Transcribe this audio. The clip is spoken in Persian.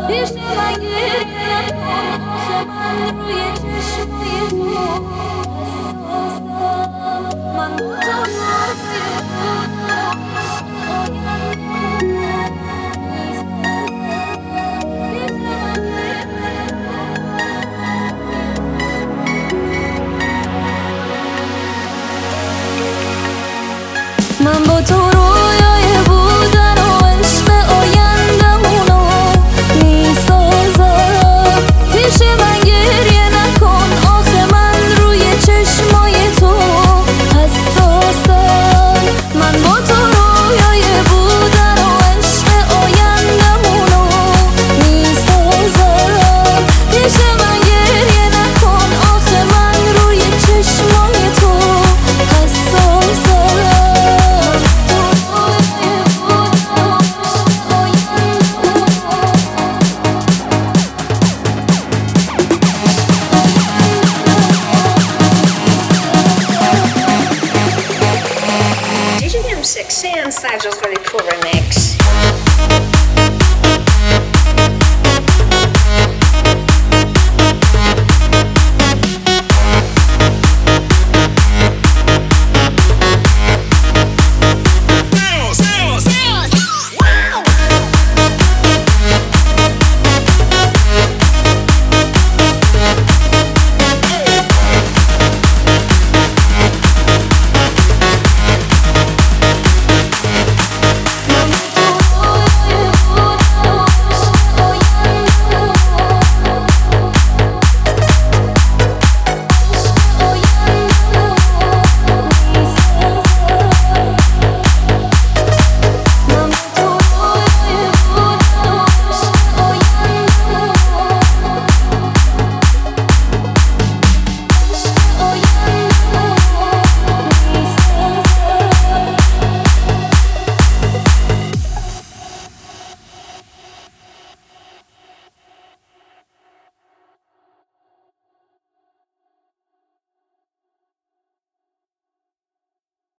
پیش من گریه نکن آخه من روی چشمای تو حساسم من با تو من با تو رویای بودن و عشق آیندمونو میسازم پیش من گریه نکن آخه من روی چشمای تو حساسم من با تو رویای بودن و عشق آیندمونو میسازم پیش من گریه نکن آخه من روی چشمای تو حساسم DJ M6 and Sajal's ready for remix.